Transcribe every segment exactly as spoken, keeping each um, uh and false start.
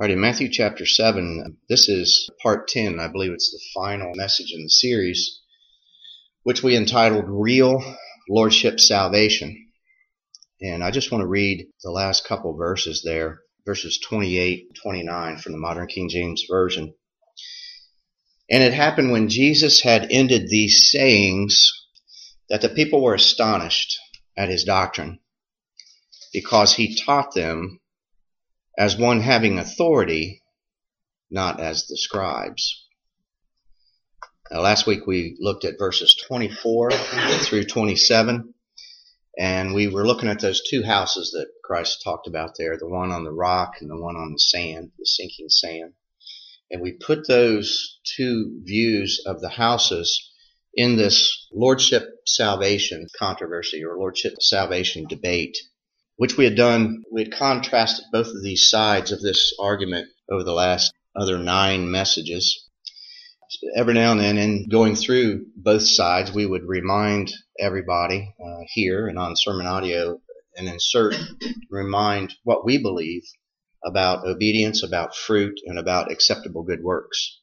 All right, in Matthew chapter seven, this is part ten. I believe it's the final message in the series, which we entitled Real Lordship Salvation. And I just want to read the last couple verses there, verses twenty-eight and twenty-nine from the Modern King James Version. And it happened when Jesus had ended these sayings that the people were astonished at his doctrine, because he taught them as one having authority, not as the scribes. Now, last week we looked at verses twenty-four through twenty-seven, and we were looking at those two houses that Christ talked about there, the one on the rock and the one on the sand, the sinking sand. And we put those two views of the houses in this lordship salvation controversy or lordship salvation debate, which we had done. We had contrasted both of these sides of this argument over the last other nine messages. Every now and then, in going through both sides, we would remind everybody uh, here and on sermon audio and insert, remind what we believe about obedience, about fruit, and about acceptable good works.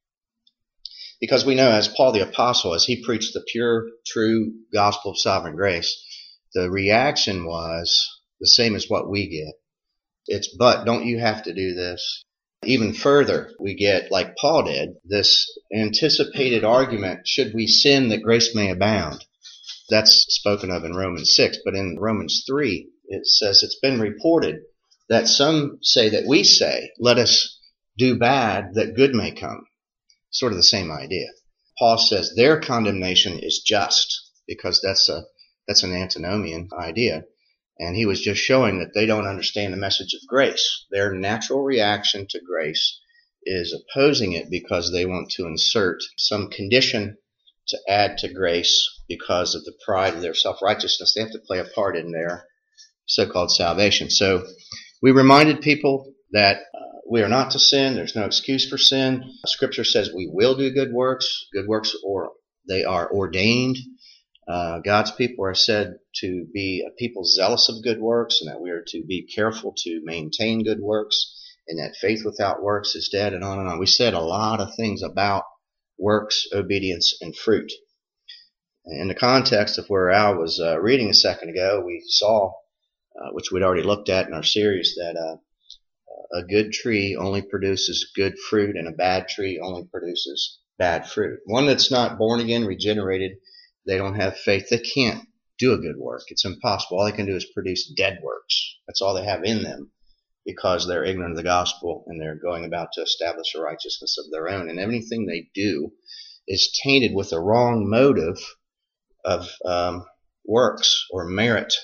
Because we know, as Paul the Apostle, as he preached the pure, true gospel of sovereign grace, the reaction was the same as what we get. It's, but don't you have to do this? Even further, we get, like Paul did, this anticipated argument, should we sin that grace may abound? That's spoken of in Romans six, but in Romans three, it says it's been reported that some say that we say, let us do bad that good may come. Sort of the same idea. Paul says their condemnation is just, because that's a that's an antinomian idea. And he was just showing that they don't understand the message of grace. Their natural reaction to grace is opposing it because they want to insert some condition to add to grace because of the pride of their self-righteousness. They have to play a part in their so-called salvation. So we reminded people that uh, we are not to sin. There's no excuse for sin. Scripture says we will do good works. Good works, or they are ordained. Uh, God's people are said to be a people zealous of good works, and that we are to be careful to maintain good works, and that faith without works is dead, and on and on. We said a lot of things about works, obedience, and fruit. In the context of where Al was uh, reading a second ago, we saw, uh, which we'd already looked at in our series, that uh, a good tree only produces good fruit, and a bad tree only produces bad fruit. One that's not born again, regenerated, they don't have faith, they can't do a good work. It's impossible. All they can do is produce dead works. That's all they have in them, because they're ignorant of the gospel and they're going about to establish a righteousness of their own. And anything they do is tainted with the wrong motive of um, works or merit.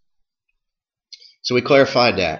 So we clarified that.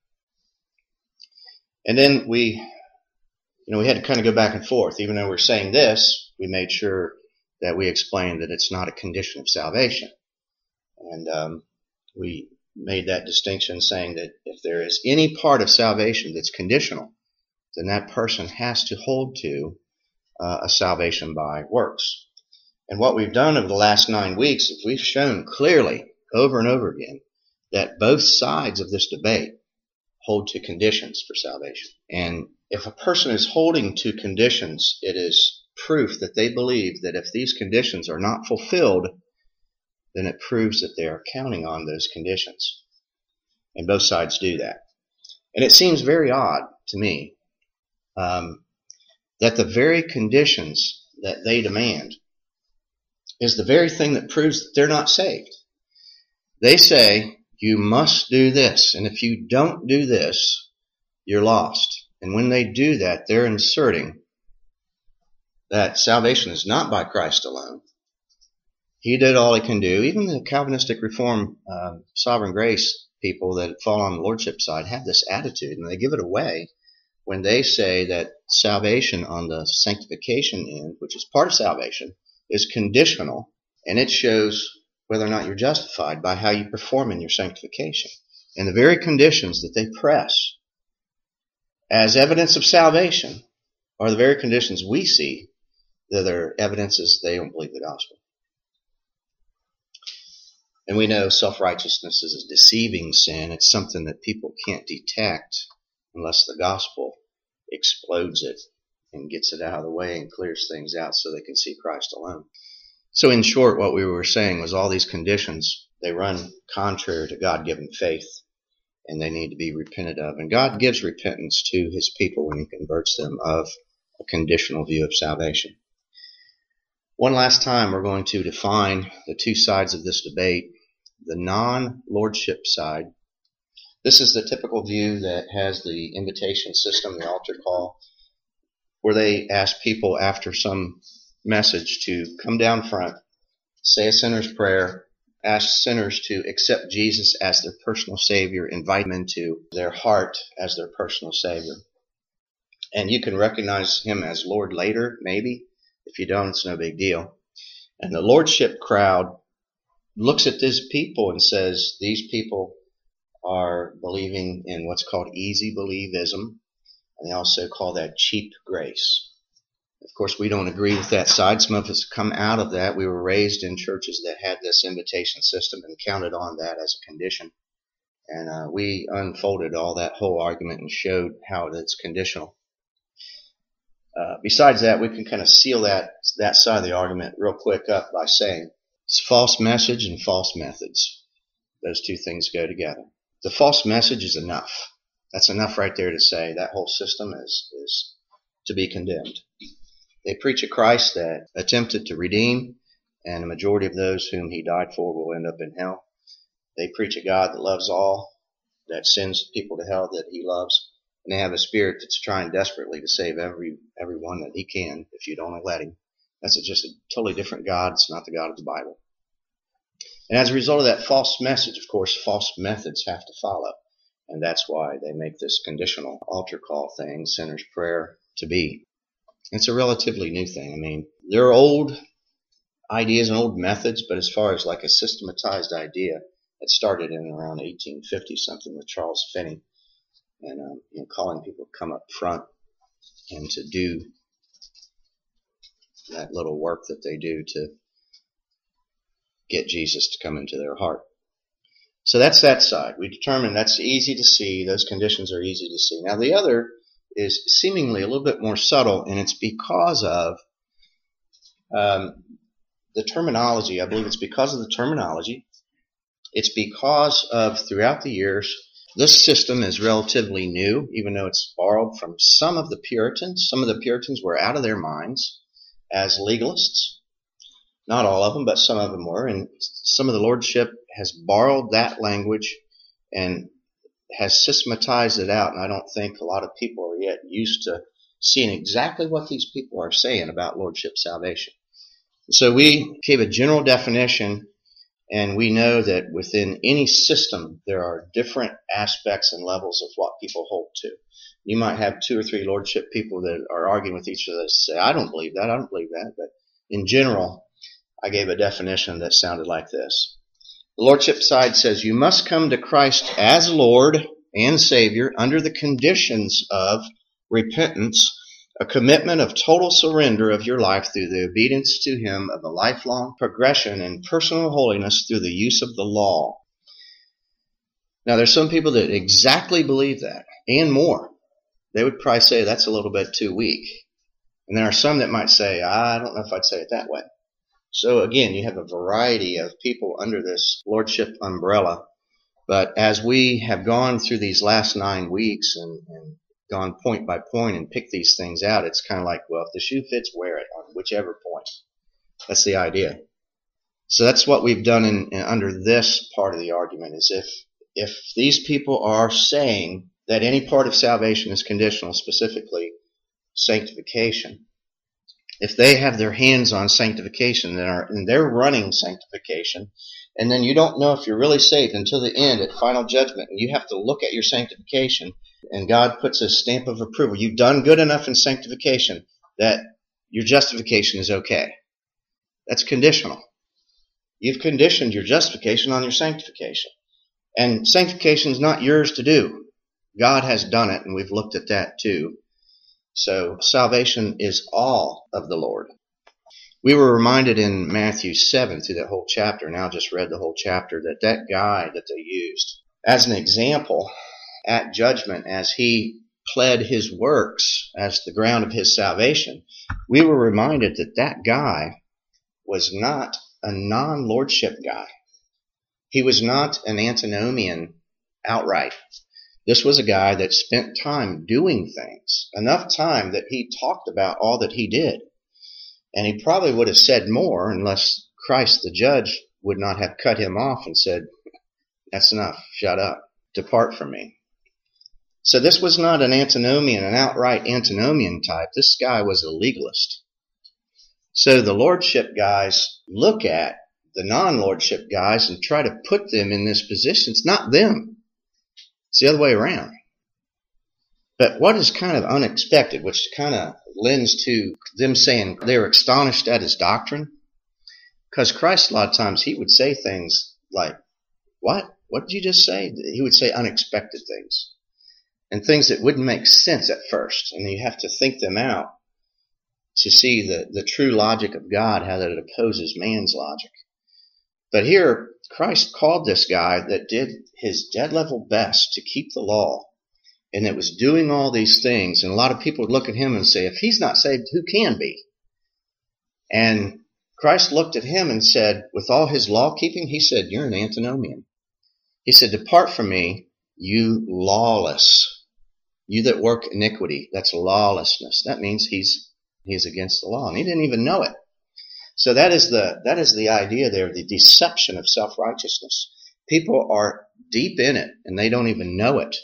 And then we, you know, we had to kind of go back and forth. Even though we're saying this, we made sure that we explained that it's not a condition of salvation. And um, we made that distinction, saying that if there is any part of salvation that's conditional, then that person has to hold to uh, a salvation by works. And what we've done over the last nine weeks is we've shown clearly over and over again that both sides of this debate hold to conditions for salvation. And if a person is holding to conditions, it is proof that they believe that if these conditions are not fulfilled, then it proves that they are counting on those conditions. And both sides do that. And it seems very odd to me um, that the very conditions that they demand is the very thing that proves that they're not saved. They say, you must do this, and if you don't do this, you're lost. And when they do that, they're inserting that salvation is not by Christ alone. He did all he can do. Even the Calvinistic Reformed uh, sovereign grace people that fall on the lordship side have this attitude, and they give it away when they say that salvation on the sanctification end, which is part of salvation, is conditional, and it shows whether or not you're justified by how you perform in your sanctification. And the very conditions that they press as evidence of salvation are the very conditions we see that are evidences they don't believe the gospel. And we know self-righteousness is a deceiving sin. It's something that people can't detect unless the gospel explodes it and gets it out of the way and clears things out so they can see Christ alone. So in short, what we were saying was all these conditions, they run contrary to God-given faith, and they need to be repented of. And God gives repentance to his people when he converts them of a conditional view of salvation. One last time, we're going to define the two sides of this debate. The non-lordship side. This is the typical view that has the invitation system, the altar call, where they ask people after some message to come down front, say a sinner's prayer, ask sinners to accept Jesus as their personal Savior, invite them into their heart as their personal Savior. And you can recognize him as Lord later, maybe. If you don't, it's no big deal. And the lordship crowd looks at these people and says, these people are believing in what's called easy believism, and they also call that cheap grace. Of course, we don't agree with that side. Some of us come out of that. We were raised in churches that had this invitation system and counted on that as a condition. And uh, we unfolded all that whole argument and showed how it's conditional. Uh, besides that, we can kind of seal that, that side of the argument real quick up by saying it's false message and false methods. Those two things go together. The false message is enough. That's enough right there to say that whole system is, is to be condemned. They preach a Christ that attempted to redeem, and the majority of those whom he died for will end up in hell. They preach a God that loves all, that sends people to hell that he loves, and they have a spirit that's trying desperately to save every everyone that he can if you'd only let him. That's a, just a totally different God. It's not the God of the Bible. And as a result of that false message, of course, false methods have to follow. And that's why they make this conditional altar call thing, sinner's prayer, to be. It's a relatively new thing. I mean, there are old ideas and old methods, but as far as like a systematized idea, it started in around eighteen fifty something with Charles Finney, and um, you know, calling people to come up front and to do that little work that they do to get Jesus to come into their heart. So that's that side. We determined that's easy to see. Those conditions are easy to see. Now the other is seemingly a little bit more subtle, and it's because of um, the terminology. I believe it's because of the terminology. It's because of, throughout the years, this system is relatively new, even though it's borrowed from some of the Puritans. Some of the Puritans were out of their minds as legalists. Not all of them, but some of them were. And some of the lordship has borrowed that language and has systematized it out. And I don't think a lot of people are yet used to seeing exactly what these people are saying about lordship salvation. So we gave a general definition, and we know that within any system there are different aspects and levels of what people hold to. You might have two or three lordship people that are arguing with each other that say, I don't believe that, I don't believe that. But in general, I gave a definition that sounded like this. The lordship side says you must come to Christ as Lord and Savior under the conditions of repentance, a commitment of total surrender of your life through the obedience to him, of a lifelong progression in personal holiness through the use of the law. Now there's some people that exactly believe that and more. They would probably say that's a little bit too weak. And there are some that might say, I don't know if I'd say it that way. So again, you have a variety of people under this lordship umbrella. But as we have gone through these last nine weeks and, and gone point by point and picked these things out, it's kind of like, well, if the shoe fits, wear it on whichever point. That's the idea. So that's what we've done in, in under this part of the argument, is if if these people are saying that any part of salvation is conditional, specifically sanctification, if they have their hands on sanctification and, are, and they're running sanctification, and then you don't know if you're really saved until the end at final judgment, and you have to look at your sanctification, and God puts a stamp of approval. You've done good enough in sanctification that your justification is okay. That's conditional. You've conditioned your justification on your sanctification. And sanctification is not yours to do. God has done it, and we've looked at that too. So salvation is all of the Lord. We were reminded in Matthew seven through that whole chapter, now just read the whole chapter, that that guy that they used as an example at judgment, as he pled his works as the ground of his salvation, we were reminded that that guy was not a non-lordship guy. He was not an antinomian outright. This was a guy that spent time doing things, enough time that he talked about all that he did. And he probably would have said more unless Christ, the judge, would not have cut him off and said, "That's enough, shut up, depart from me." So this was not an antinomian, an outright antinomian type. This guy was a legalist. So the lordship guys look at the non-lordship guys and try to put them in this position. It's not them. It's the other way around. But what is kind of unexpected, which kind of lends to them saying they were astonished at his doctrine, because Christ, a lot of times, he would say things like, what? What did you just say? He would say unexpected things, and things that wouldn't make sense at first. And you have to think them out to see the, the true logic of God, how that it opposes man's logic. But here, Christ called this guy that did his dead level best to keep the law, and that was doing all these things. And a lot of people would look at him and say, if he's not saved, who can be? And Christ looked at him and said, with all his law keeping, he said, you're an antinomian. He said, depart from me, you lawless. You that work iniquity. That's lawlessness. That means he's he's against the law. And he didn't even know it. So that is the that is the idea there, the deception of self-righteousness. People are deep in it, and they don't even know it.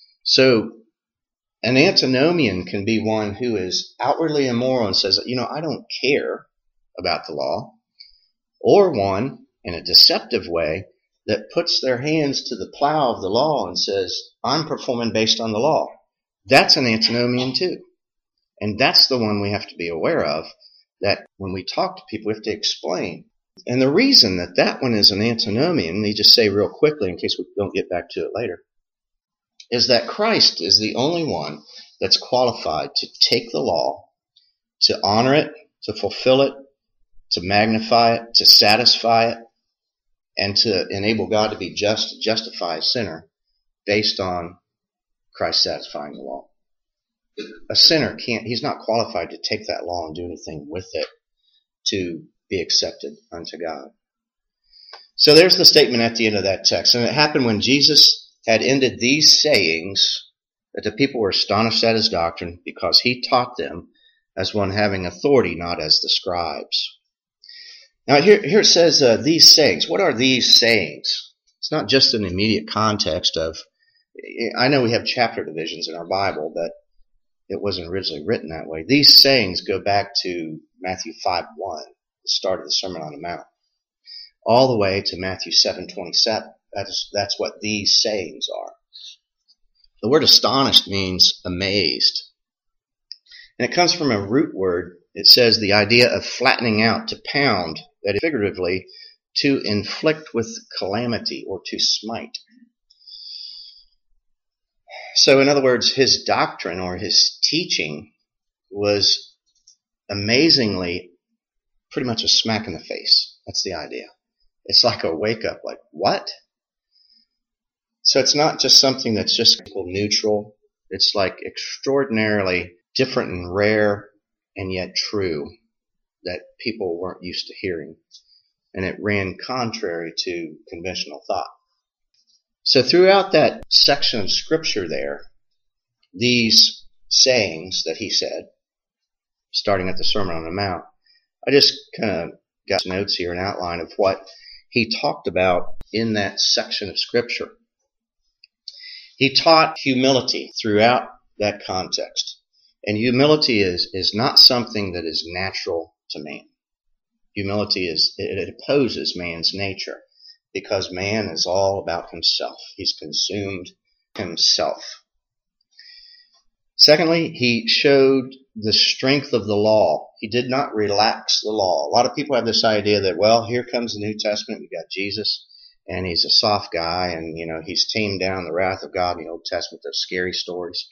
So an antinomian can be one who is outwardly immoral and says, you know, I don't care about the law, or one in a deceptive way that puts their hands to the plow of the law and says, I'm performing based on the law. That's an antinomian too. And that's the one we have to be aware of, that when we talk to people, we have to explain. And the reason that that one is an antinomian, let me just say real quickly in case we don't get back to it later, is that Christ is the only one that's qualified to take the law, to honor it, to fulfill it, to magnify it, to satisfy it, and to enable God to be just, to justify a sinner based on Christ satisfying the law. A sinner can't, he's not qualified to take that law and do anything with it to be accepted unto God. So there's the statement at the end of that text. And it happened when Jesus had ended these sayings that the people were astonished at his doctrine, because he taught them as one having authority, not as the scribes. Now here, here it says uh, these sayings. What are these sayings? It's not just an immediate context of, I know we have chapter divisions in our Bible, but it wasn't originally written that way. These sayings go back to Matthew five one, the start of the Sermon on the Mount, all the way to Matthew seven twenty-seven. That's, that's what these sayings are. The word astonished means amazed. And it comes from a root word. It says the idea of flattening out, to pound, that is figuratively to inflict with calamity or to smite. So in other words, his doctrine or his teaching was amazingly pretty much a smack in the face. That's the idea. It's like a wake up, like, what? So it's not just something that's just neutral. It's like extraordinarily different and rare and yet true that people weren't used to hearing. And it ran contrary to conventional thought. So throughout that section of scripture there, these sayings that he said, starting at the Sermon on the Mount, I just kind of got notes here, an outline of what he talked about in that section of scripture. He taught humility throughout that context. And humility is, is not something that is natural to man. Humility is, it opposes man's nature, because man is all about himself. He's consumed himself. Secondly, he showed the strength of the law. He did not relax the law. A lot of people have this idea that, well, here comes the New Testament. We've got Jesus, and he's a soft guy, and, you know, he's tamed down the wrath of God in the Old Testament, those scary stories.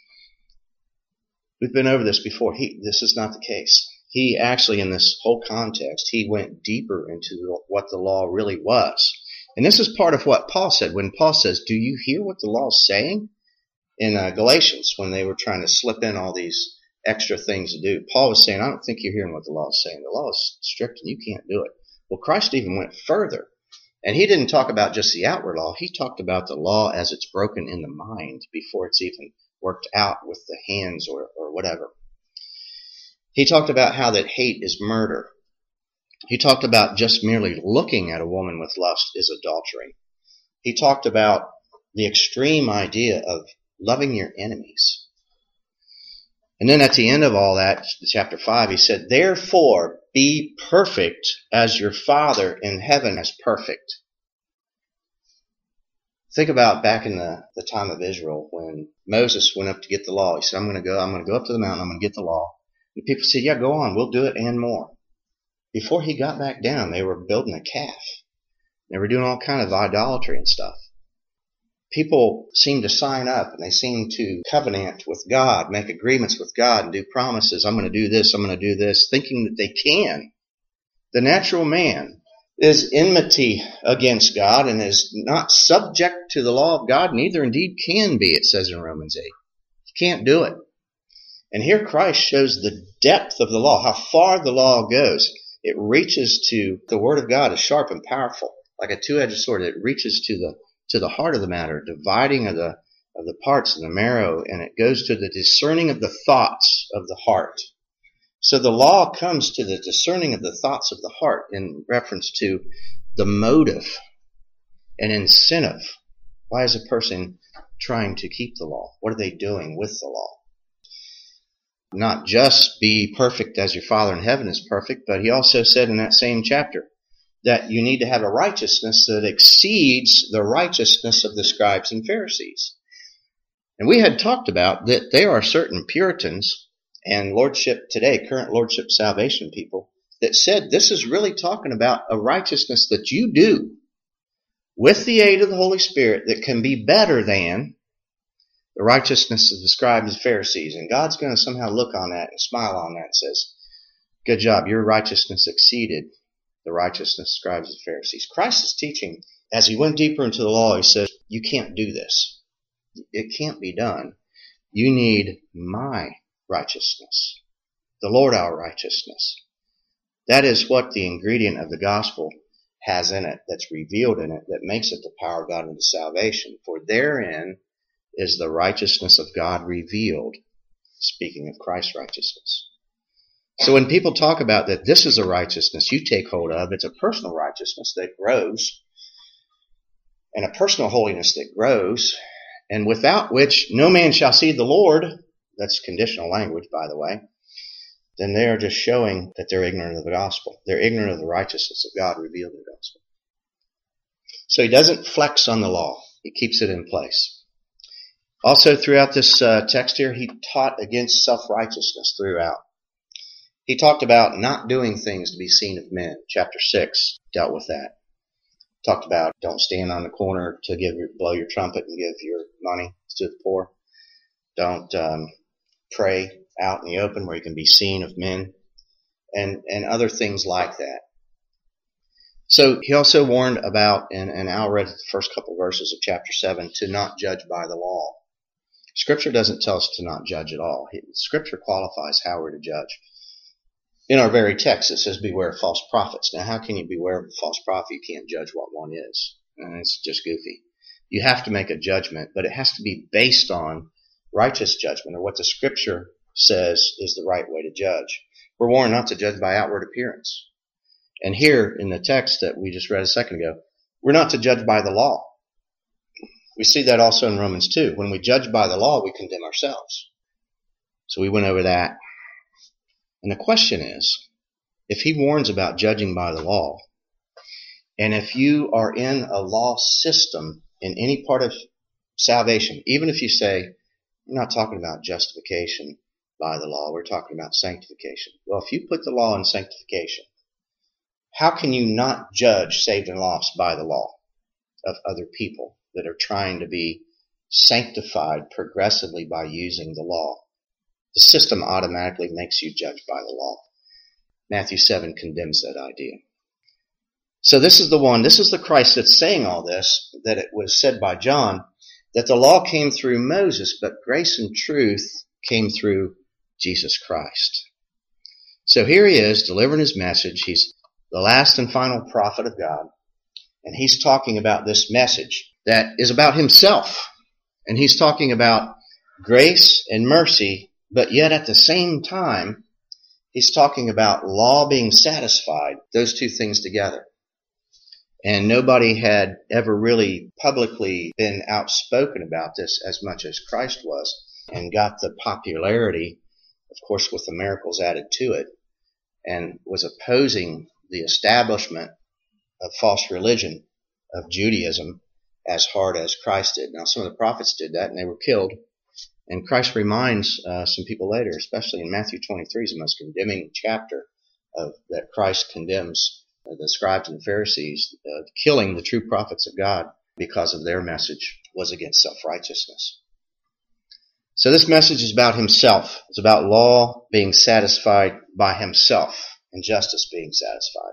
We've been over this before. He, this is not the case. He actually, in this whole context, he went deeper into what the law really was. And this is part of what Paul said. When Paul says, do you hear what the law is saying? in uh, Galatians when they were trying to slip in all these extra things to do. Paul was saying, I don't think you're hearing what the law is saying. The law is strict and you can't do it. Well, Christ even went further. And he didn't talk about just the outward law. He talked about the law as it's broken in the mind before it's even worked out with the hands or, or whatever. He talked about how that hate is murder. He talked about just merely looking at a woman with lust is adultery. He talked about the extreme idea of loving your enemies. And then at the end of all that, chapter five, he said, therefore be perfect as your Father in heaven is perfect. Think about back in the, the time of Israel when Moses went up to get the law. He said, I'm going to go, I'm going to go up to the mountain, I'm going to get the law. And people said, yeah, go on, we'll do it and more. Before he got back down, they were building a calf. They were doing all kind of idolatry and stuff. People seem to sign up and they seem to covenant with God, make agreements with God and do promises. I'm going to do this, I'm going to do this, thinking that they can. The natural man is enmity against God and is not subject to the law of God, neither indeed can be, it says in Romans eight. You can't do it. And here Christ shows the depth of the law, how far the law goes. It reaches to, the Word of God is sharp and powerful, like a two-edged sword. It reaches to the to the heart of the matter, dividing of the of the parts and the marrow, and it goes to the discerning of the thoughts of the heart. So the law comes to the discerning of the thoughts of the heart in reference to the motive and incentive. Why is a person trying to keep the law? What are they doing with the law? Not just be perfect as your Father in heaven is perfect, but he also said in that same chapter that you need to have a righteousness that exceeds the righteousness of the scribes and Pharisees. And we had talked about that there are certain Puritans and Lordship today, current Lordship Salvation people, that said this is really talking about a righteousness that you do with the aid of the Holy Spirit that can be better than the righteousness of the scribes and Pharisees. And God's going to somehow look on that and smile on that and says, good job, your righteousness exceeded the righteousness of scribes and Pharisees. Christ is teaching, as he went deeper into the law, he says, you can't do this. It can't be done. You need my righteousness, the Lord our righteousness. That is what the ingredient of the gospel has in it, that's revealed in it, that makes it the power of God unto salvation. For therein is the righteousness of God revealed, speaking of Christ's righteousness. So when people talk about that this is a righteousness you take hold of, it's a personal righteousness that grows, and a personal holiness that grows, and without which no man shall see the Lord, that's conditional language, by the way, then they are just showing that they're ignorant of the gospel. They're ignorant of the righteousness of God revealed in the gospel. So he doesn't flex on the law. He keeps it in place. Also, throughout this uh, text here, he taught against self-righteousness throughout. He talked about not doing things to be seen of men. Chapter six dealt with that. Talked about don't stand on the corner to give your, blow your trumpet and give your money to the poor. Don't um, pray out in the open where you can be seen of men, and, and other things like that. So he also warned about, and, and Al read the first couple verses of chapter seven, to not judge by the law. Scripture doesn't tell us to not judge at all. Scripture qualifies how we're to judge. In our very text, it says, beware of false prophets. Now, how can you beware of a false prophet? You can't judge what one is. And it's just goofy. You have to make a judgment, but it has to be based on righteous judgment, or what the Scripture says is the right way to judge. We're warned not to judge by outward appearance. And here, in the text that we just read a second ago, we're not to judge by the law. We see that also in Romans two. When we judge by the law, we condemn ourselves. So we went over that. And the question is, if he warns about judging by the law, and if you are in a law system in any part of salvation, even if you say, we're not talking about justification by the law, we're talking about sanctification. Well, if you put the law in sanctification, how can you not judge saved and lost by the law of other people that are trying to be sanctified progressively by using the law? The system automatically makes you judge by the law. Matthew seven condemns that idea. So this is the one, this is the Christ that's saying all this, that it was said by John, that the law came through Moses, but grace and truth came through Jesus Christ. So here he is delivering his message. He's the last and final prophet of God. And he's talking about this message that is about himself. And he's talking about grace and mercy, but yet at the same time, he's talking about law being satisfied, those two things together. And nobody had ever really publicly been outspoken about this as much as Christ was, and got the popularity, of course, with the miracles added to it, and was opposing the establishment of false religion, of Judaism, as hard as Christ did. Now, some of the prophets did that, and they were killed. And Christ reminds uh, some people later, especially in Matthew twenty-three, is the most condemning chapter of that Christ condemns uh, the scribes and the Pharisees, uh, killing the true prophets of God because of their message was against self-righteousness. So this message is about himself. It's about law being satisfied by himself and justice being satisfied.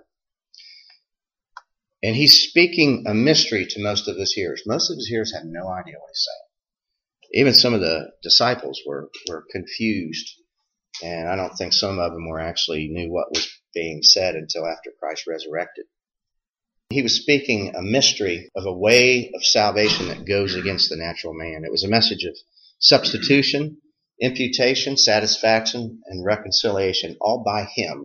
And he's speaking a mystery to most of his hearers. Most of his hearers have no idea what he's saying. Even some of the disciples were, were confused. And I don't think some of them were actually knew what was being said until after Christ resurrected. He was speaking a mystery of a way of salvation that goes against the natural man. It was a message of substitution, imputation, satisfaction, and reconciliation, all by him.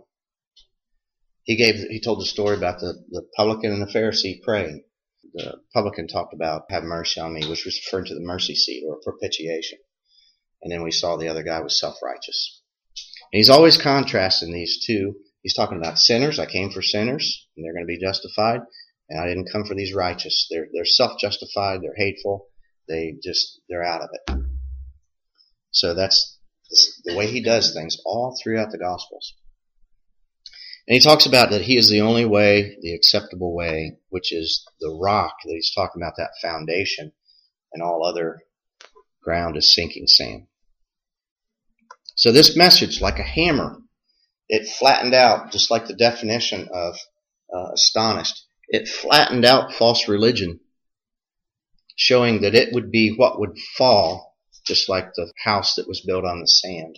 He gave. He told the story about the, the publican and the Pharisee praying. The publican talked about, have mercy on me, which was referring to the mercy seat or propitiation. And then we saw the other guy was self-righteous. And he's always contrasting these two. He's talking about sinners. I came for sinners, and they're going to be justified. And I didn't come for these righteous. They're, they're self-justified. They're hateful. They just, they're out of it. So that's the way he does things all throughout the Gospels. And he talks about that he is the only way, the acceptable way, which is the rock that he's talking about, that foundation, and all other ground is sinking sand. So this message, like a hammer, it flattened out, just like the definition of uh, astonished, it flattened out false religion, showing that it would be what would fall, just like the house that was built on the sand.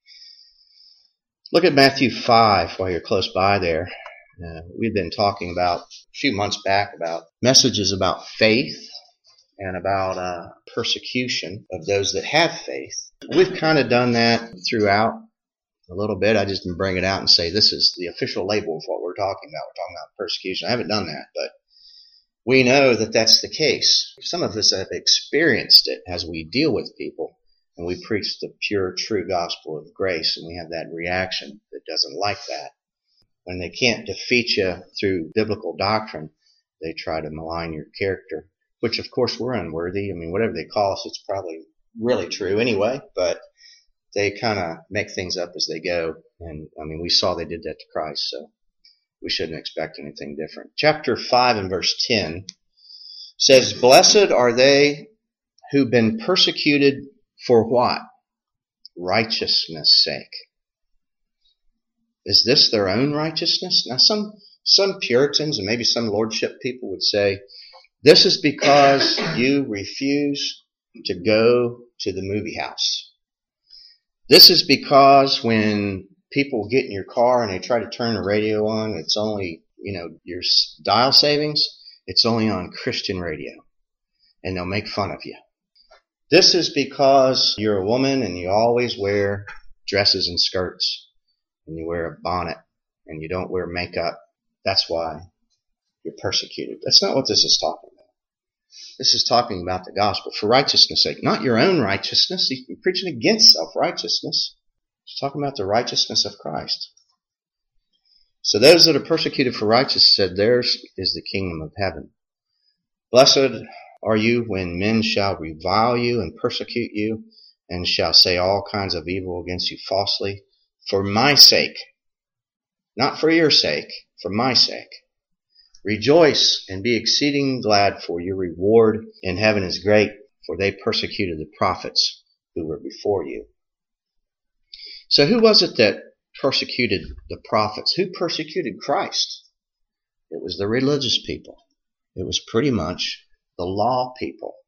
Look at Matthew five while you're close by there. Uh, we've been talking about a few months back about messages about faith and about uh, persecution of those that have faith. We've kind of done that throughout a little bit. I just didn't bring it out and say this is the official label of what we're talking about. We're talking about persecution. I haven't done that, but we know that that's the case. Some of us have experienced it as we deal with people. And we preach the pure, true gospel of grace, and we have that reaction that doesn't like that. When they can't defeat you through biblical doctrine, they try to malign your character, which of course we're unworthy. I mean, whatever they call us, it's probably really true anyway, but they kind of make things up as they go. And I mean, we saw they did that to Christ, so we shouldn't expect anything different. Chapter five and verse ten says, "Blessed are they who've been persecuted for what? Righteousness' sake." Is this their own righteousness? Now some, some Puritans and maybe some lordship people would say, this is because you refuse to go to the movie house. This is because when people get in your car and they try to turn the radio on, it's only, you know, your dial savings, it's only on Christian radio. And they'll make fun of you. This is because you're a woman and you always wear dresses and skirts and you wear a bonnet and you don't wear makeup. That's why you're persecuted. That's not what this is talking about. This is talking about the gospel for righteousness' sake, not your own righteousness. He's preaching against self-righteousness. He's talking about the righteousness of Christ. So those that are persecuted for righteousness said, theirs is the kingdom of heaven. Blessed are you when men shall revile you and persecute you and shall say all kinds of evil against you falsely for my sake, not for your sake, for my sake. Rejoice and be exceeding glad, for your reward in heaven is great, for they persecuted the prophets who were before you. So who was it that persecuted the prophets? Who persecuted Christ? It was the religious people. It was pretty much the law people.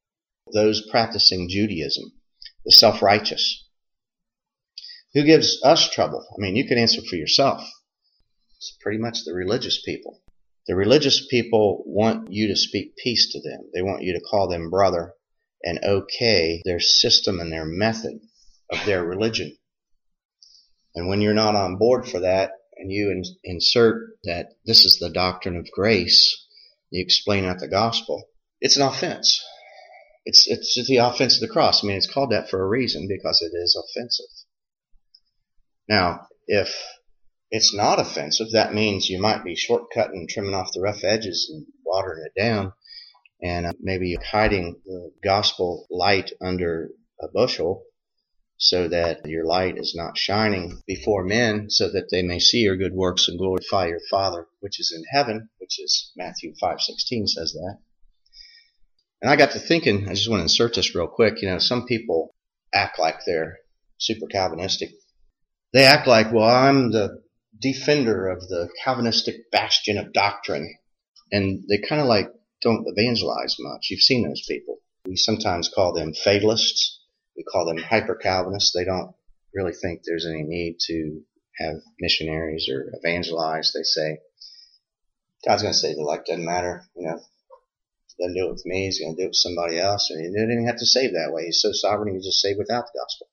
those practicing Judaism, the self-righteous. Who gives us trouble? I mean, you can answer for yourself. It's pretty much the religious people. The religious people want you to speak peace to them. They want you to call them brother and okay their system and their method of their religion. And when you're not on board for that, and you in, insert that this is the doctrine of grace, you explain out the gospel, it's an offense. It's it's just the offense of the cross. I mean, it's called that for a reason, because it is offensive. Now, if it's not offensive, that means you might be shortcutting, trimming off the rough edges and watering it down, and uh, maybe hiding the gospel light under a bushel so that your light is not shining before men, so that they may see your good works and glorify your Father which is in heaven, which is Matthew five sixteen says that. And I got to thinking, I just want to insert this real quick, you know, some people act like they're super Calvinistic. They act like, well, I'm the defender of the Calvinistic bastion of doctrine. And they kind of like don't evangelize much. You've seen those people. We sometimes call them fatalists. We call them hyper-Calvinists. They don't really think there's any need to have missionaries or evangelize. They say, God's going to save the life, doesn't matter. You know, doesn't do it with me, he's going to do it with somebody else. And he didn't even have to save that way. He's so sovereign, he can just save without the gospel.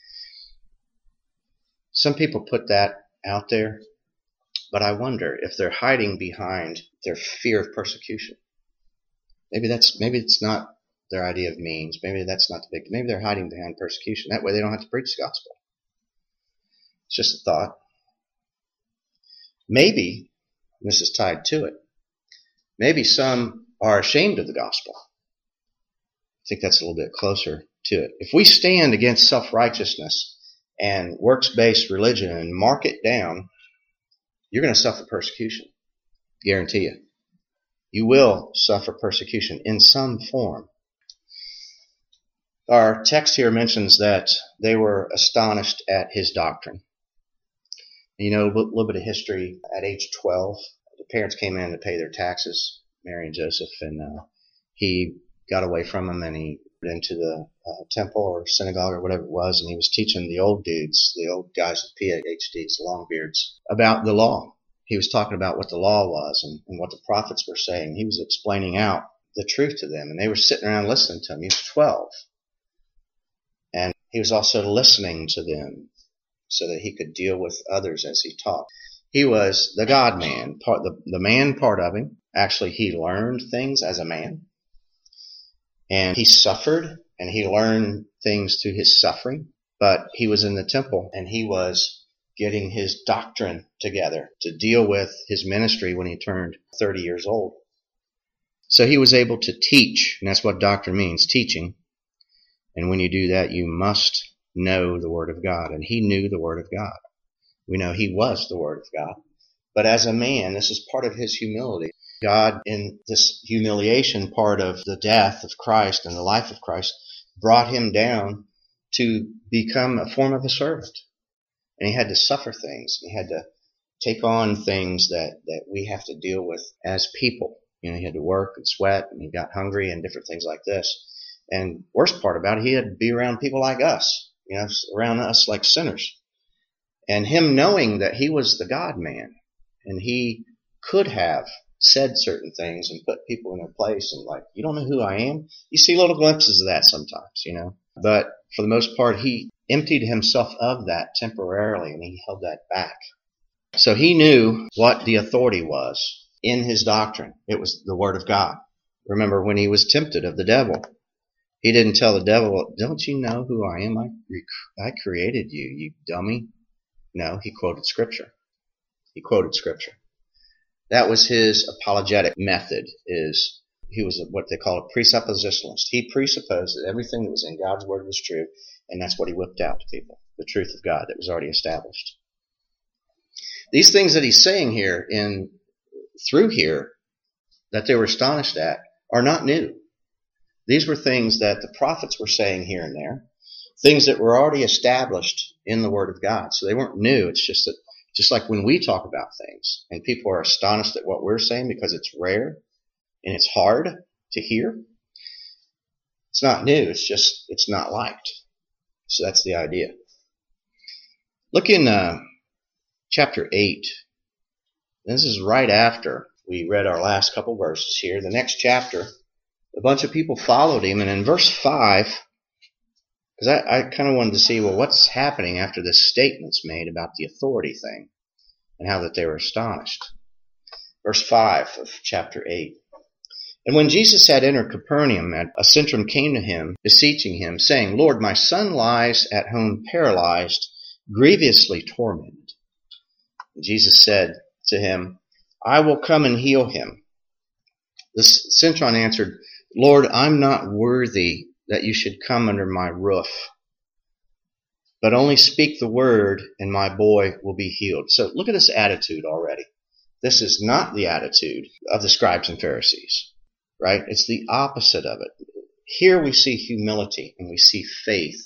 Some people put that out there, but I wonder if they're hiding behind their fear of persecution. Maybe that's maybe it's not their idea of means. Maybe that's not the big. Maybe they're hiding behind persecution. That way they don't have to preach the gospel. It's just a thought. Maybe, and this is tied to it, maybe some are ashamed of the gospel. I think that's a little bit closer to it. If we stand against self-righteousness and works-based religion and mark it down, you're going to suffer persecution. Guarantee you. You will suffer persecution in some form. Our text here mentions that they were astonished at his doctrine. You know, a little bit of history. At age twelve, the parents came in to pay their taxes, Mary and Joseph, and uh, he got away from them and he went into the uh, temple or synagogue or whatever it was, and he was teaching the old dudes, the old guys with P H Ds, long beards, about the law. He was talking about what the law was and, and what the prophets were saying. He was explaining out the truth to them, and they were sitting around listening to him. He was twelve. And he was also listening to them so that he could deal with others as he taught. He was the God-man, part, the, the man part of him. Actually, he learned things as a man. And he suffered, and he learned things through his suffering. But he was in the temple, and he was getting his doctrine together to deal with his ministry when he turned thirty years old. So he was able to teach, and that's what doctrine means, teaching. And when you do that, you must know the Word of God. And he knew the Word of God. We know he was the Word of God. But as a man, this is part of his humility. God, in this humiliation part of the death of Christ and the life of Christ, brought him down to become a form of a servant. And he had to suffer things. He had to take on things that, that we have to deal with as people. You know, he had to work and sweat, and he got hungry and different things like this. And worst part about it, he had to be around people like us, you know, around us like sinners. And him knowing that he was the God-man, and he could have said certain things and put people in their place and like, you don't know who I am? You see little glimpses of that sometimes, you know. But for the most part, he emptied himself of that temporarily, and he held that back. So he knew what the authority was in his doctrine. It was the Word of God. Remember when he was tempted of the devil, he didn't tell the devil, don't you know who I am? I, I created you, you dummy. No, he quoted Scripture. He quoted Scripture. That was his apologetic method. Is he was what they call a presuppositionalist. He presupposed that everything that was in God's Word was true, and that's what he whipped out to people, the truth of God that was already established. These things that he's saying here in through here that they were astonished at are not new. These were things that the prophets were saying here and there, things that were already established in the Word of God. So they weren't new. It's just that, just like when we talk about things and people are astonished at what we're saying because it's rare and it's hard to hear. It's not new. It's just, it's not liked. So that's the idea. Look in uh, chapter eight. This is right after we read our last couple verses here. The next chapter, a bunch of people followed him. And in verse five, because I, I kind of wanted to see, well, what's happening after this statement's made about the authority thing and how that they were astonished. Verse five of chapter eight. And when Jesus had entered Capernaum, a centurion came to him, beseeching him, saying, Lord, my son lies at home paralyzed, grievously tormented. And Jesus said to him, I will come and heal him. The centurion answered, Lord, I'm not worthy that you should come under my roof, but only speak the word and my boy will be healed. So look at this attitude already. This is not the attitude of the scribes and Pharisees, right? It's the opposite of it. Here we see humility and we see faith.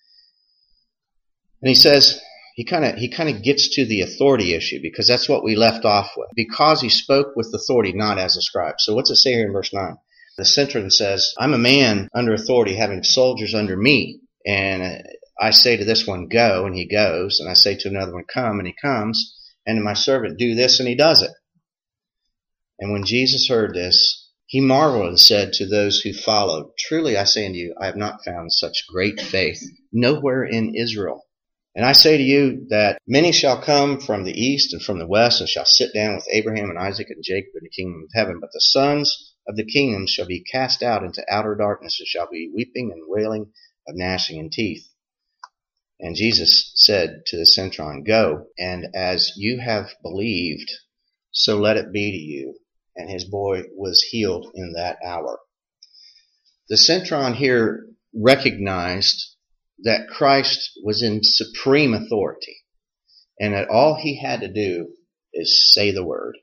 And he says, he kind of he kind of gets to the authority issue because that's what we left off with. Because he spoke with authority, not as a scribe. So what's it say here in verse nine? The centurion says, I'm a man under authority, having soldiers under me. And I say to this one, go, and he goes. And I say to another one, come, and he comes. And to my servant, do this, and he does it. And when Jesus heard this, he marveled and said to those who followed, truly I say unto you, I have not found such great faith nowhere in Israel. And I say to you that many shall come from the east and from the west and shall sit down with Abraham and Isaac and Jacob in the kingdom of heaven. But the sons of the kingdom shall be cast out into outer darkness, and shall be weeping and wailing of gnashing in teeth. And Jesus said to the centurion, go, and as you have believed, so let it be to you. And his boy was healed in that hour. The centurion here recognized that Christ was in supreme authority, and that all he had to do is say the word.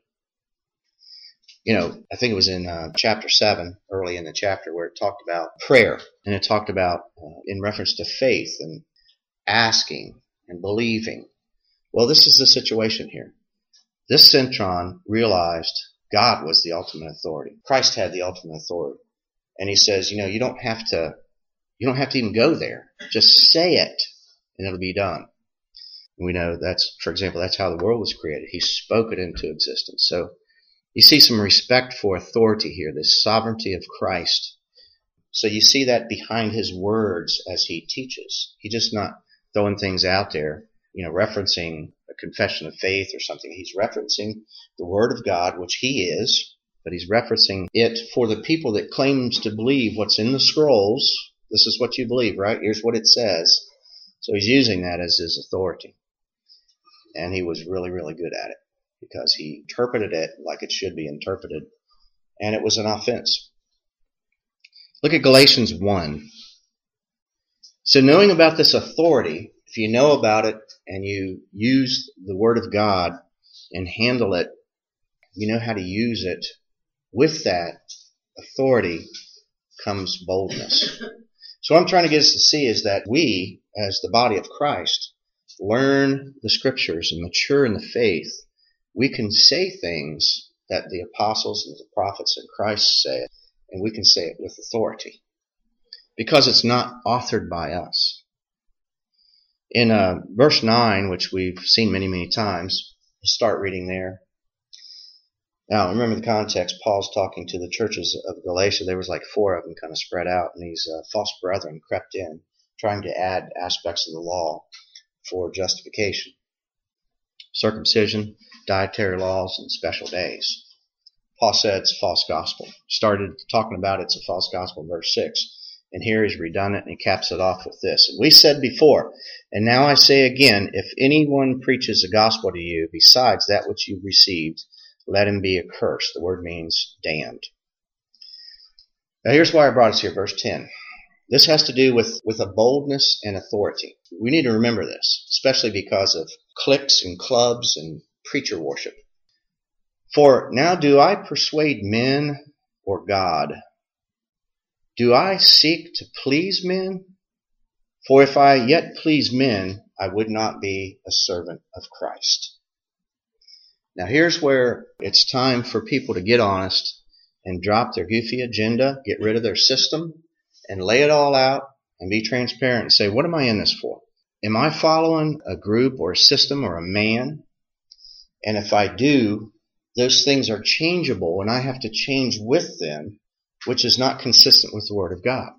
You know, I think it was in uh, chapter seven, early in the chapter, where it talked about prayer, and it talked about uh, in reference to faith and asking and believing. Well, this is the situation here. This centurion realized God was the ultimate authority. Christ had the ultimate authority. And he says, you know, you don't have to, you don't have to even go there. Just say it and it'll be done. And we know that's, for example, that's how the world was created. He spoke it into existence. So you see some respect for authority here, this sovereignty of Christ. So you see that behind his words as he teaches. He's just not throwing things out there, you know, referencing a confession of faith or something. He's referencing the Word of God, which he is, but he's referencing it for the people that claims to believe what's in the scrolls. This is what you believe, right? Here's what it says. So he's using that as his authority. And he was really, really good at it because he interpreted it like it should be interpreted. And it was an offense. Look at Galatians one. So knowing about this authority, if you know about it and you use the Word of God and handle it, you know how to use it. With that authority comes boldness. So what I'm trying to get us to see is that we, as the body of Christ, learn the Scriptures and mature in the faith. We can say things that the apostles and the prophets and Christ say, and we can say it with authority because it's not authored by us. In uh, verse nine, which we've seen many, many times, we'll start reading there. Now, remember the context. Paul's talking to the churches of Galatia. There was like four of them kind of spread out, and these uh, false brethren crept in, trying to add aspects of the law for justification. Circumcision, dietary laws, and special days. Paul said it's a false gospel. Started talking about it's a false gospel in verse six. And here he's redundant and he caps it off with this. And we said before, and now I say again, if anyone preaches a gospel to you besides that which you received, let him be accursed. The word means damned. Now here's why I brought us here, verse ten. This has to do with, with a boldness and authority. We need to remember this, especially because of cliques and clubs and preacher worship. For now do I persuade men or God? Do I seek to please men? For if I yet please men, I would not be a servant of Christ. Now here's where it's time for people to get honest and drop their goofy agenda, get rid of their system, and lay it all out and be transparent and say, what am I in this for? Am I following a group or a system or a man? And if I do, those things are changeable and I have to change with them, which is not consistent with the Word of God.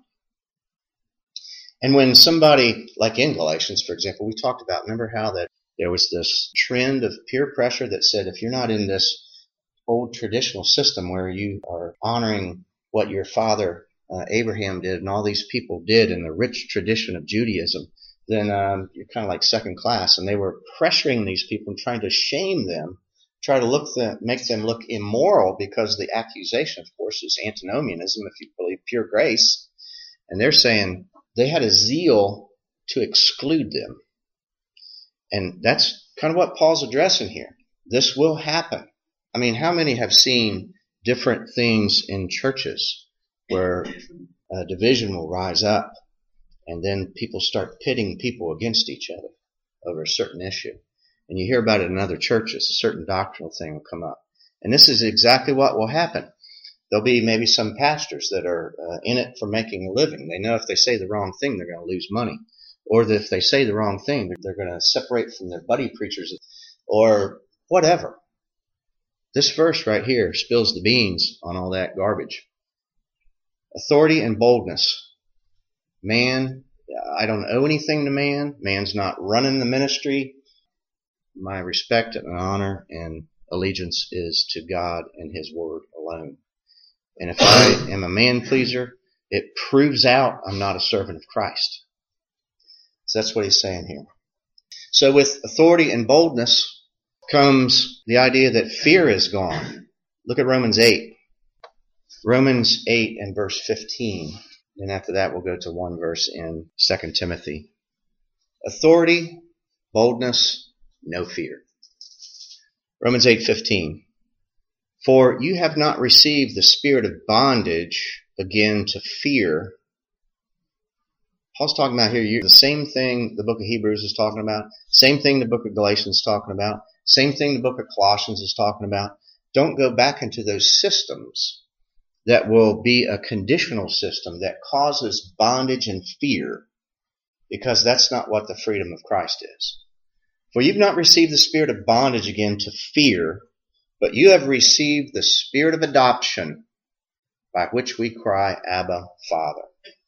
And when somebody, like in Galatians, for example, we talked about, remember how that there was this trend of peer pressure that said if you're not in this old traditional system where you are honoring what your father uh, Abraham did and all these people did in the rich tradition of Judaism, then um, you're kind of like second class. And they were pressuring these people and trying to shame them, try to look them, make them look immoral, because the accusation, of course, is antinomianism, if you believe pure grace. And they're saying they had a zeal to exclude them. And that's kind of what Paul's addressing here. This will happen. I mean, how many have seen different things in churches where a division will rise up and then people start pitting people against each other over a certain issue? And you hear about it in other churches. A certain doctrinal thing will come up. And this is exactly what will happen. There'll be maybe some pastors that are uh, in it for making a living. They know if they say the wrong thing, they're going to lose money. Or that if they say the wrong thing, they're, they're going to separate from their buddy preachers or whatever. This verse right here spills the beans on all that garbage. Authority and boldness. Man, I don't owe anything to man. Man's not running the ministry. My respect and honor and allegiance is to God and His Word alone. And if I am a man pleaser, it proves out I'm not a servant of Christ. So that's what he's saying here. So with authority and boldness comes the idea that fear is gone. Look at Romans eight. Romans eight and verse fifteen. And after that we'll go to one verse in Second Timothy. Authority, boldness, no fear. Romans eight fifteen. For you have not received the spirit of bondage again to fear. Paul's talking about here, you're the same thing the book of Hebrews is talking about, same thing the book of Galatians is talking about, same thing the book of Colossians is talking about. Don't go back into those systems that will be a conditional system that causes bondage and fear, because that's not what the freedom of Christ is. For you've not received the spirit of bondage again to fear, but you have received the spirit of adoption, by which we cry, Abba, Father.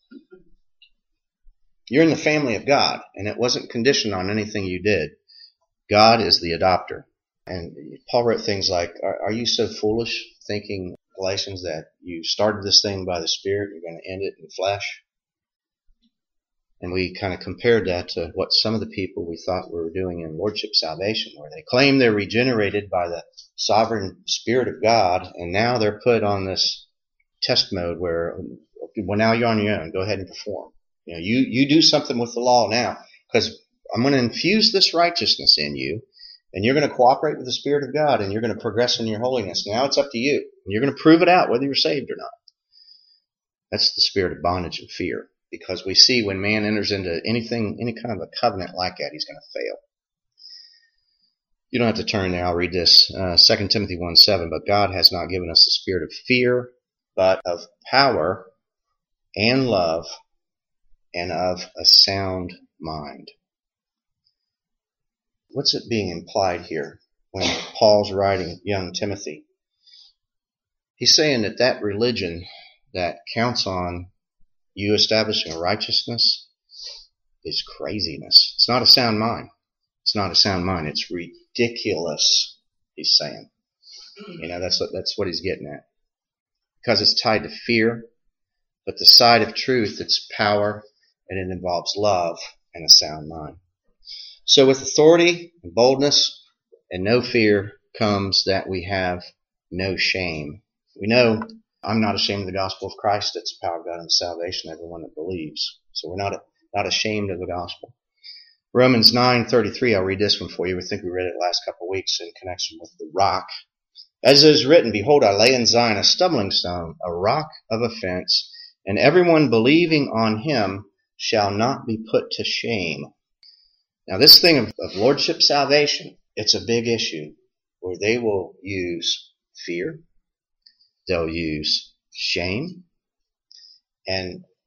You're in the family of God, and it wasn't conditioned on anything you did. God is the adopter. And Paul wrote things like, are, are you so foolish, thinking, Galatians, that you started this thing by the Spirit, you're going to end it in the flesh? And we kind of compared that to what some of the people we thought were doing in Lordship Salvation, where they claim they're regenerated by the sovereign Spirit of God, and now they're put on this test mode where, well, now you're on your own, go ahead and perform. You know, you, you do something with the law now, because I'm going to infuse this righteousness in you, and you're going to cooperate with the Spirit of God, and you're going to progress in your holiness. Now it's up to you. And you're going to prove it out whether you're saved or not. That's the spirit of bondage and fear, because we see when man enters into anything, any kind of a covenant like that, he's going to fail. You don't have to turn there. I'll read this. Uh, Second Timothy one seven, but God has not given us the spirit of fear, but of power and love and of a sound mind. What's it being implied here when Paul's writing young Timothy? He's saying that that religion that counts on you establishing a righteousness is craziness. It's not a sound mind. It's not a sound mind. It's ridiculous, he's saying. You know, that's what, that's what he's getting at. Because it's tied to fear, but the side of truth, it's power, and it involves love and a sound mind. So with authority and boldness and no fear comes that we have no shame. We know I'm not ashamed of the gospel of Christ. It's the power of God and salvation of everyone that believes. So we're not not ashamed of the gospel. Romans nine thirty-three, I'll read this one for you. I think we read it last couple of weeks in connection with the rock. As it is written, behold, I lay in Zion a stumbling stone, a rock of offense, and everyone believing on him shall not be put to shame. Now this thing of, of lordship salvation, it's a big issue where they will use fear, they'll use shame, and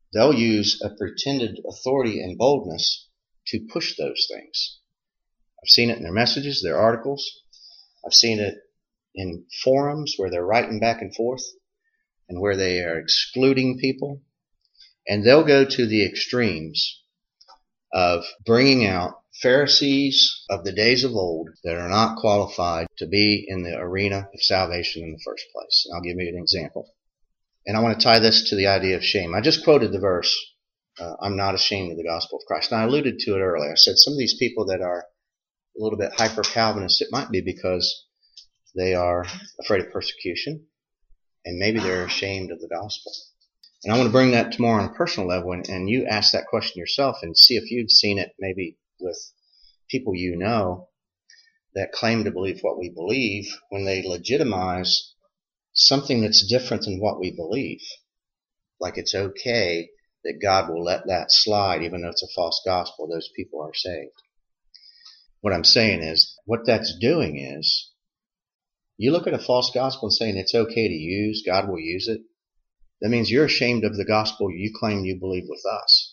they'll use a pretended authority and boldness to push those things. I've seen it in their messages, their articles. I've seen it in forums where they're writing back and forth and where they are excluding people. And they'll go to the extremes of bringing out Pharisees of the days of old that are not qualified to be in the arena of salvation in the first place. And I'll give you an example. And I want to tie this to the idea of shame. I just quoted the verse, uh, I'm not ashamed of the gospel of Christ. And I alluded to it earlier. I said some of these people that are a little bit hyper-Calvinist, it might be because they are afraid of persecution, and maybe they're ashamed of the gospel. And I want to bring that to more on a personal level, and, and you ask that question yourself and see if you've seen it maybe with people you know that claim to believe what we believe when they legitimize something that's different than what we believe. Like it's okay that God will let that slide even though it's a false gospel. Those people are saved. What I'm saying is, what that's doing is, you look at a false gospel and saying it's okay to use, God will use it. That means you're ashamed of the gospel you claim you believe with us.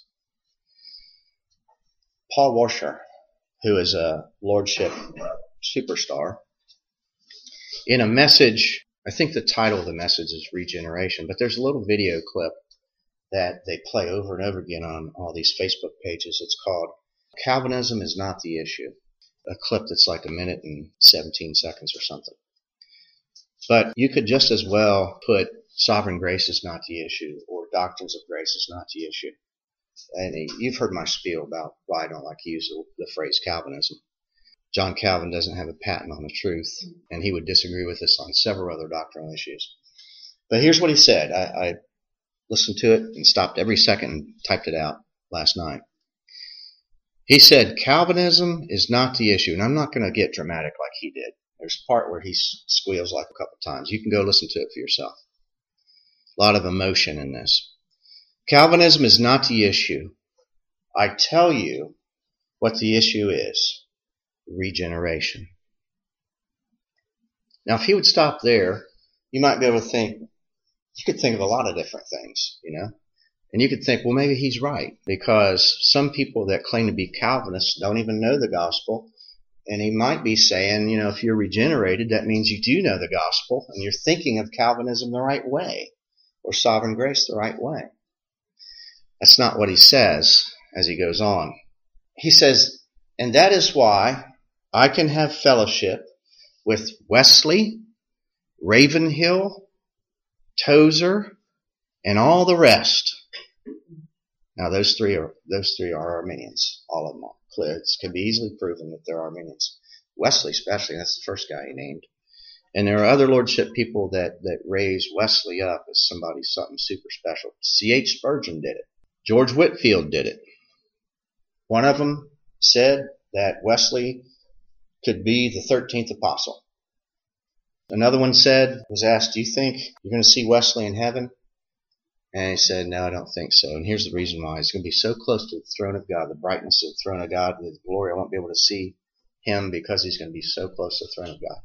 Paul Washer, who is a Lordship superstar, in a message, I think the title of the message is Regeneration, but there's a little video clip that they play over and over again on all these Facebook pages. It's called Calvinism is Not the Issue. A clip that's like a minute and seventeen seconds or something. But you could just as well put sovereign grace is not the issue, or doctrines of grace is not the issue. And you've heard my spiel about why I don't like to use the, the phrase Calvinism. John Calvin doesn't have a patent on the truth, and he would disagree with us on several other doctrinal issues. But here's what he said. I, I listened to it and stopped every second and typed it out last night. He said, Calvinism is not the issue. And I'm not going to get dramatic like he did. There's a part where he squeals like a couple times. You can go listen to it for yourself. A lot of emotion in this. Calvinism is not the issue. I tell you what the issue is. Regeneration. Now, if he would stop there, you might be able to think, you could think of a lot of different things, you know. And you could think, well, maybe he's right, because some people that claim to be Calvinists don't even know the gospel. And he might be saying, you know, if you're regenerated, that means you do know the gospel and you're thinking of Calvinism the right way, or sovereign grace the right way. That's not what he says as he goes on. He says, and that is why I can have fellowship with Wesley, Ravenhill, Tozer, and all the rest. Now, those three are those three are Arminians. All of them are. It can be easily proven that they're Arminians. Wesley, especially, that's the first guy he named. And there are other lordship people that that raise Wesley up as somebody something super special. C H Spurgeon did it. George Whitefield did it. One of them said that Wesley could be the thirteenth apostle. Another one said, was asked, "Do you think you're going to see Wesley in heaven?" And he said, no, I don't think so. And here's the reason why. He's going to be so close to the throne of God, the brightness of the throne of God, with glory. I won't be able to see him because he's going to be so close to the throne of God.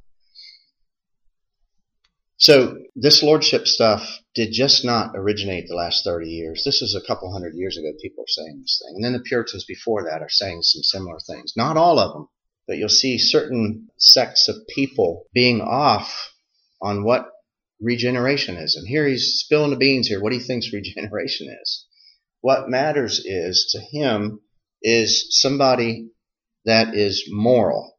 So this lordship stuff did just not originate the last thirty years. This is a couple hundred years ago people are saying this thing. And then the Puritans before that are saying some similar things. Not all of them, but you'll see certain sects of people being off on what regeneration is. And here he's spilling the beans here, what he thinks regeneration is. What matters is, to him, is somebody that is moral.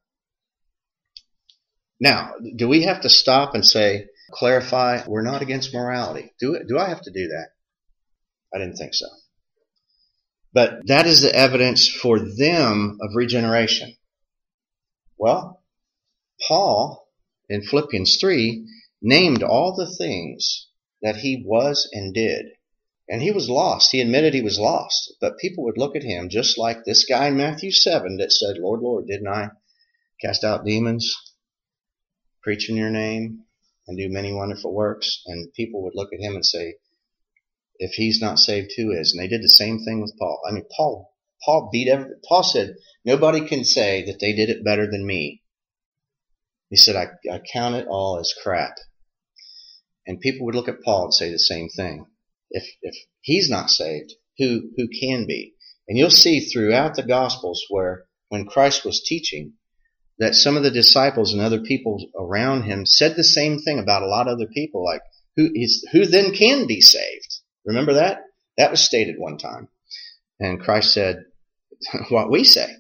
Now, do we have to stop and say, clarify, we're not against morality? Do it, do I have to do that? I didn't think so. But that is the evidence for them of regeneration. Well, Paul, in Philippians three, named all the things that he was and did. And he was lost. He admitted he was lost. But people would look at him just like this guy in Matthew seven that said, Lord, Lord, didn't I cast out demons, preach in your name, and do many wonderful works? And people would look at him and say, if he's not saved, who is? And they did the same thing with Paul. I mean, Paul, Paul beat every, Paul said, nobody can say that they did it better than me. He said, I, I count it all as crap. And people would look at Paul and say the same thing. If if he's not saved, who, who can be. And you'll see throughout the Gospels where when Christ was teaching, that some of the disciples and other people around him said the same thing about a lot of other people, like, who is, who then can be saved? Remember that? That was stated one time. And Christ said, what we say.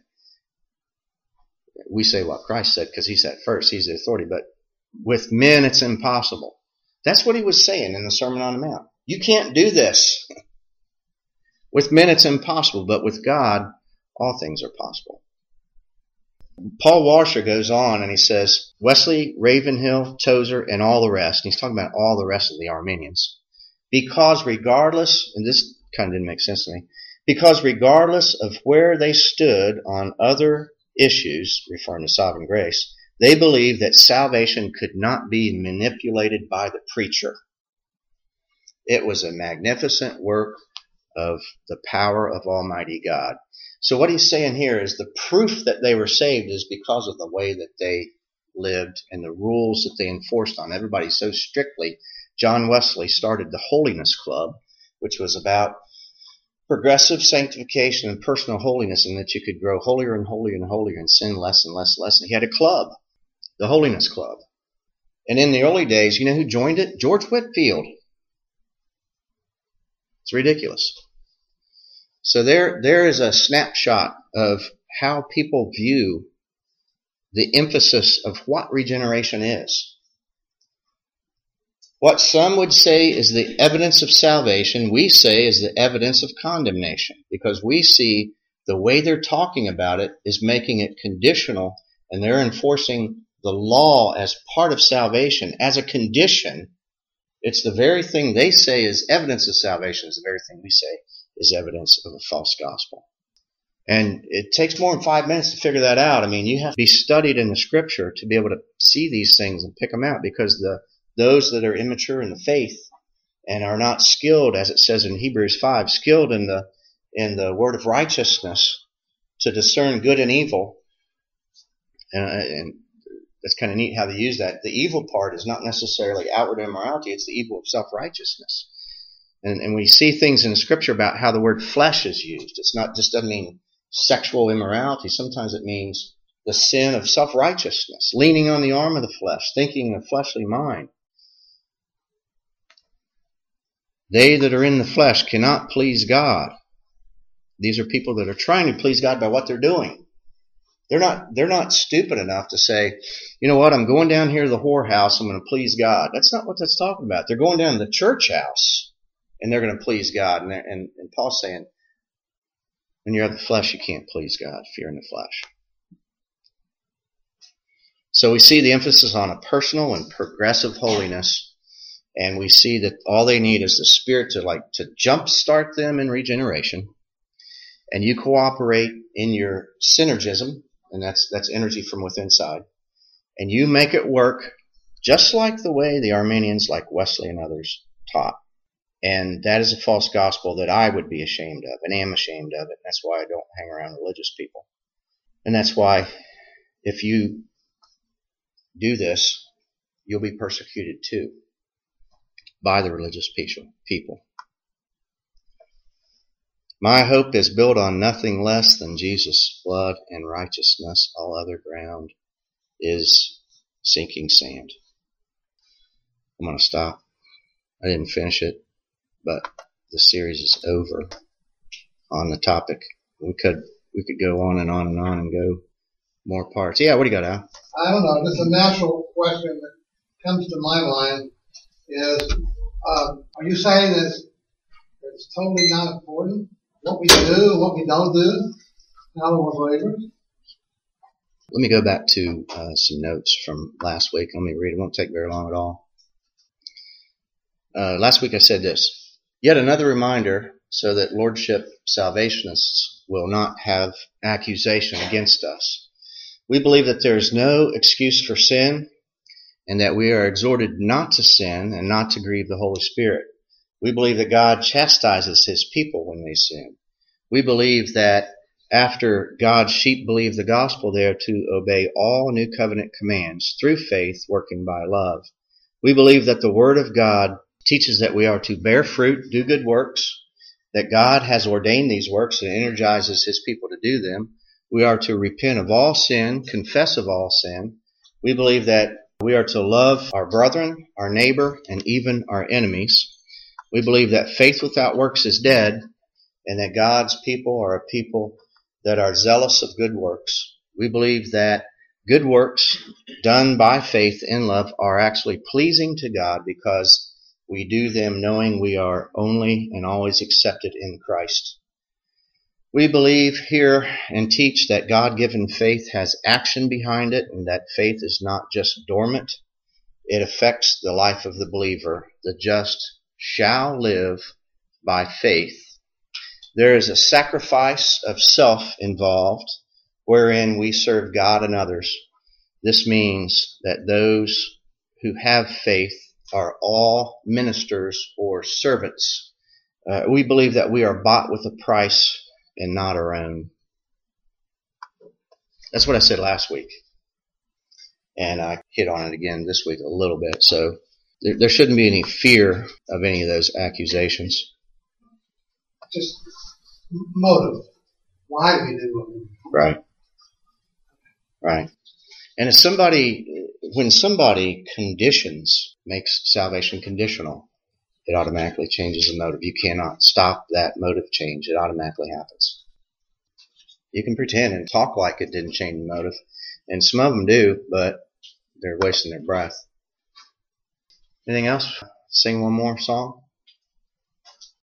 We say what Christ said because he said first. He's the authority. But with men, it's impossible. That's what he was saying in the Sermon on the Mount. You can't do this. With men, it's impossible. But with God, all things are possible. Paul Washer goes on and he says, Wesley, Ravenhill, Tozer, and all the rest, and he's talking about all the rest of the Arminians, because regardless, and this kind of didn't make sense to me, because regardless of where they stood on other issues, referring to sovereign grace, they believed that salvation could not be manipulated by the preacher. It was a magnificent work of the power of Almighty God. So what he's saying here is the proof that they were saved is because of the way that they lived and the rules that they enforced on everybody so strictly. John Wesley started the Holiness Club, which was about progressive sanctification and personal holiness, and that you could grow holier and holier and holier and sin less and less and less. And he had a club, the Holiness Club. And in the early days, you know who joined it? George Whitefield. It's ridiculous. So there, there is a snapshot of how people view the emphasis of what regeneration is. What some would say is the evidence of salvation, we say is the evidence of condemnation, because we see the way they're talking about it is making it conditional, and they're enforcing the law as part of salvation as a condition. It's the very thing they say is evidence of salvation is the very thing we say is evidence of a false gospel. And it takes more than five minutes to figure that out. I mean, you have to be studied in the Scripture to be able to see these things and pick them out, because the those that are immature in the faith and are not skilled, as it says in Hebrews five, skilled in the in the word of righteousness to discern good and evil, and, and that's kind of neat how they use that. The evil part is not necessarily outward immorality; it's the evil of self-righteousness. And, and we see things in the Scripture about how the word flesh is used. It's not just doesn't mean sexual immorality. Sometimes it means the sin of self-righteousness, leaning on the arm of the flesh, thinking in a fleshly mind. They that are in the flesh cannot please God. These are people that are trying to please God by what they're doing. They're not, they're not stupid enough to say, you know what, I'm going down here to the whorehouse, I'm going to please God. That's not what that's talking about. They're going down to the church house, and they're going to please God. And, and, and Paul's saying, when you're of the flesh, you can't please God if you're in the flesh. So we see the emphasis on a personal and progressive holiness. And we see that all they need is the Spirit to like to jumpstart them in regeneration. And you cooperate in your synergism, and that's that's energy from within inside. And you make it work just like the way the Arminians, like Wesley and others, taught. And that is a false gospel that I would be ashamed of, and am ashamed of it. That's why I don't hang around religious people. And that's why if you do this, you'll be persecuted too by the religious people. My hope is built on nothing less than Jesus' blood and righteousness. All other ground is sinking sand. I'm going to stop. I didn't finish it, but the series is over on the topic. We could we could go on and on and on and go more parts. Yeah, what do you got, Al? I don't know. Just a natural question that comes to my mind is, uh, are you saying that it's, it's totally not important what we do, what we don't do, now that we're believers? Let me go back to uh, some notes from last week. Let me read. It won't take very long at all. Uh, last week I said this. Yet another reminder so that Lordship Salvationists will not have accusation against us. We believe that there is no excuse for sin, and that we are exhorted not to sin and not to grieve the Holy Spirit. We believe that God chastises His people when they sin. We believe that after God's sheep believe the gospel, they are to obey all new covenant commands through faith, working by love. We believe that the Word of God teaches that we are to bear fruit, do good works, that God has ordained these works and energizes his people to do them. We are to repent of all sin, confess of all sin. We believe that we are to love our brethren, our neighbor, and even our enemies. We believe that faith without works is dead, and that God's people are a people that are zealous of good works. We believe that good works done by faith in love are actually pleasing to God because we do them knowing we are only and always accepted in Christ. We believe here and teach that God-given faith has action behind it, and that faith is not just dormant. It affects the life of the believer. The just shall live by faith. There is a sacrifice of self involved, wherein we serve God and others. This means that those who have faith are all ministers or servants. Uh, we believe that we are bought with a price and not our own. That's what I said last week. And I hit on it again this week a little bit. So there, there shouldn't be any fear of any of those accusations. Just motive. Why do we do what we do? Right. Right. And if somebody, when somebody conditions, makes salvation conditional, it automatically changes the motive. You cannot stop that motive change. It automatically happens. You can pretend and talk like it didn't change the motive. And some of them do, but they're wasting their breath. Anything else? Sing one more song?